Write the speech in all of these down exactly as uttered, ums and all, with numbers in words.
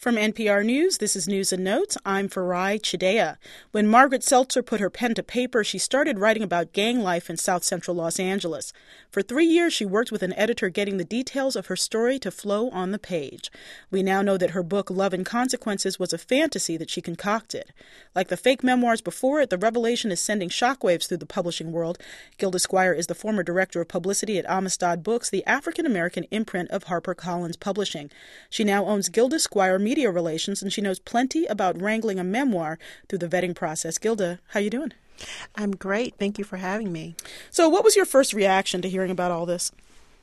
From N P R News, this is News and Notes. I'm Farai Chideya. When Margaret Seltzer put her pen to paper, she started writing about gang life in South Central Los Angeles. For three years, she worked with an editor getting the details of her story to flow on the page. We now know that her book, Love and Consequences, was a fantasy that she concocted. Like the fake memoirs before it, the revelation is sending shockwaves through the publishing world. Gilda Squire is the former director of publicity at Amistad Books, the African-American imprint of HarperCollins Publishing. She now owns Gilda Squire Media Media Relations, and she knows plenty about wrangling a memoir through the vetting process. Gilda, how you doing? I'm great. Thank you for having me. So what was your first reaction to hearing about all this?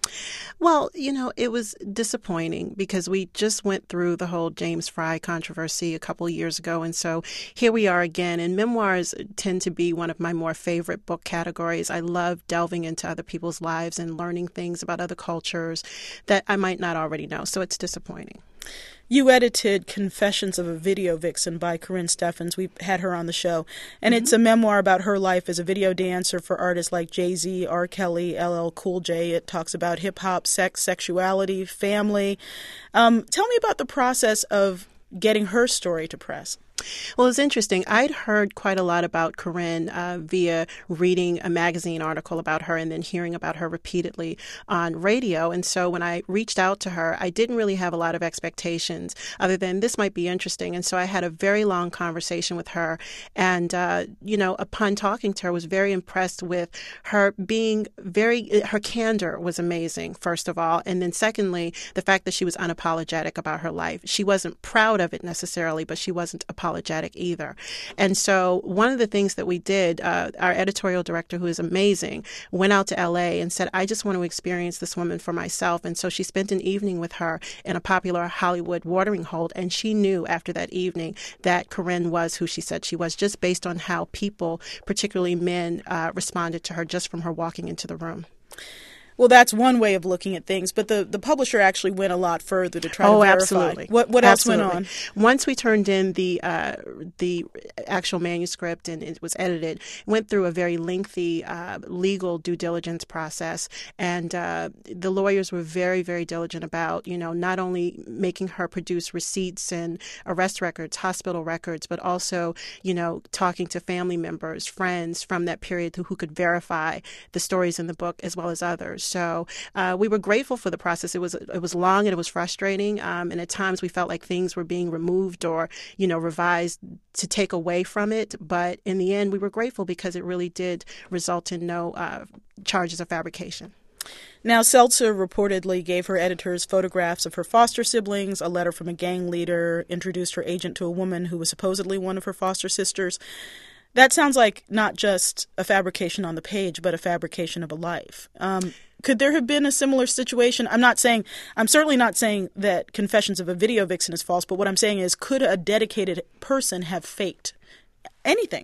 Well, you know, it was disappointing because we just went through the whole James Frey controversy a couple of years ago. And so here we are again. And memoirs tend to be one of my more favorite book categories. I love delving into other people's lives and learning things about other cultures that I might not already know. So it's disappointing. You edited Confessions of a Video Vixen by Karrine Steffans. We've had her on the show. And mm-hmm. It's a memoir about her life as a video dancer for artists like Jay-Z, R. Kelly, L L Cool J. It talks about hip-hop, sex, sexuality, family. Um, tell me about the process of getting her story to press. Well, it's interesting. I'd heard quite a lot about Karrine uh, via reading a magazine article about her and then hearing about her repeatedly on radio. And so when I reached out to her, I didn't really have a lot of expectations other than this might be interesting. And so I had a very long conversation with her. And, uh, you know, upon talking to her, I was very impressed with her being very, her candor was amazing, first of all. And then secondly, the fact that she was unapologetic about her life. She wasn't proud of it necessarily, but she wasn't apologetic. Apologetic either. And so one of the things that we did, uh, our editorial director, who is amazing, went out to L A and said, I just want to experience this woman for myself. And so she spent an evening with her in a popular Hollywood watering hole. And she knew after that evening that Karrine was who she said she was, just based on how people, particularly men, uh, responded to her just from her walking into the room. Well, that's one way of looking at things, but the, the publisher actually went a lot further to try oh, to verify. Absolutely. What what absolutely. else went on? Once we turned in the uh, the actual manuscript and it was edited, it went through a very lengthy uh, legal due diligence process, and uh, the lawyers were very, very diligent about, you know, not only making her produce receipts and arrest records, hospital records, but also, you know, talking to family members, friends from that period who, who could verify the stories in the book as well as others. So uh, we were grateful for the process. It was it was long and it was frustrating. Um, and at times we felt like things were being removed or, you know, revised to take away from it. But in the end, we were grateful because it really did result in no uh, charges of fabrication. Now, Seltzer reportedly gave her editors photographs of her foster siblings, a letter from a gang leader, introduced her agent to a woman who was supposedly one of her foster sisters. That sounds like not just a fabrication on the page, but a fabrication of a life. Um, could there have been a similar situation? I'm not saying, I'm certainly not saying that Confessions of a Video Vixen is false, but what I'm saying is, could a dedicated person have faked anything?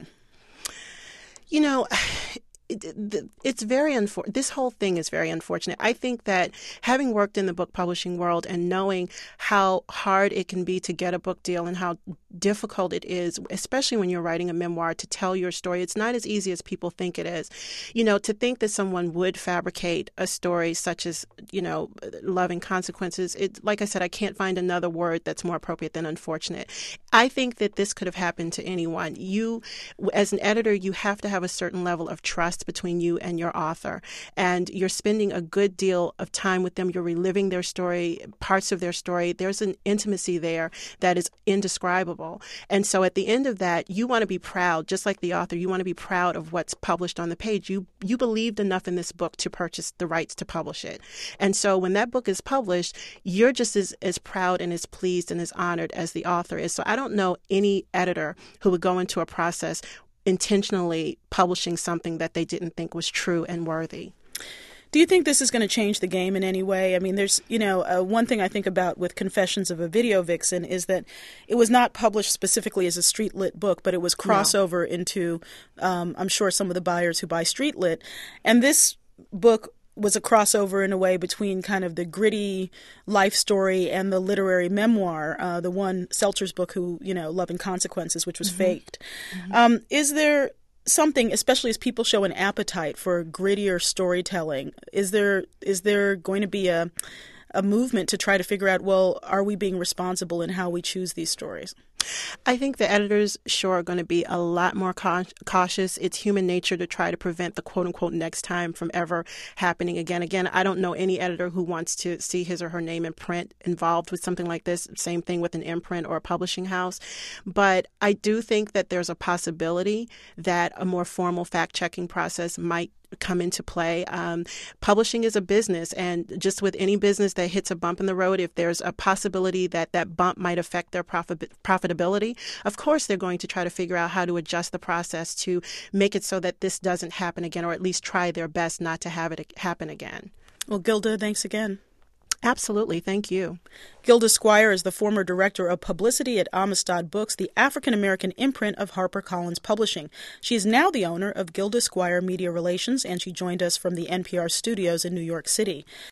You know, It, it's very unfortunate. This whole thing is very unfortunate. I think that having worked in the book publishing world and knowing how hard it can be to get a book deal and how difficult it is, especially when you're writing a memoir, to tell your story, it's not as easy as people think it is. You know, to think that someone would fabricate a story such as, you know, Love and Consequences, it, like I said, I can't find another word that's more appropriate than unfortunate. I think that this could have happened to anyone. You, as an editor, you have to have a certain level of trust between you and your author. And you're spending a good deal of time with them. You're reliving their story, parts of their story. There's an intimacy there that is indescribable. And so at the end of that, you want to be proud, just like the author, you want to be proud of what's published on the page. You you believed enough in this book to purchase the rights to publish it. And so when that book is published, you're just as, as proud and as pleased and as honored as the author is. So I don't know any editor who would go into a process intentionally publishing something that they didn't think was true and worthy. Do you think this is going to change the game in any way? I mean, there's, you know, uh, one thing I think about with Confessions of a Video Vixen is that it was not published specifically as a street lit book, but it was crossover no. into, um, I'm sure, some of the buyers who buy street lit. And this book was a crossover in a way between kind of the gritty life story and the literary memoir, uh, the one Seltzer's book, who, you know, Love and Consequences, which was mm-hmm. faked. Mm-hmm. Um, is there something, especially as people show an appetite for grittier storytelling, is there is there going to be a a movement to try to figure out, well, are we being responsible in how we choose these stories? I think the editors sure are going to be a lot more cautious. It's human nature to try to prevent the quote-unquote next time from ever happening again. Again, I don't know any editor who wants to see his or her name in print involved with something like this. Same thing with an imprint or a publishing house. But I do think that there's a possibility that a more formal fact-checking process might come into play. Um, publishing is a business, and just with any business that hits a bump in the road, if there's a possibility that that bump might affect their profit, profitability, of course they're going to try to figure out how to adjust the process to make it so that this doesn't happen again, or at least try their best not to have it happen again. Well, Gilda, thanks again. Absolutely. Thank you. Gilda Squire is the former director of publicity at Amistad Books, the African-American imprint of HarperCollins Publishing. She is now the owner of Gilda Squire Media Relations, and she joined us from the N P R studios in New York City.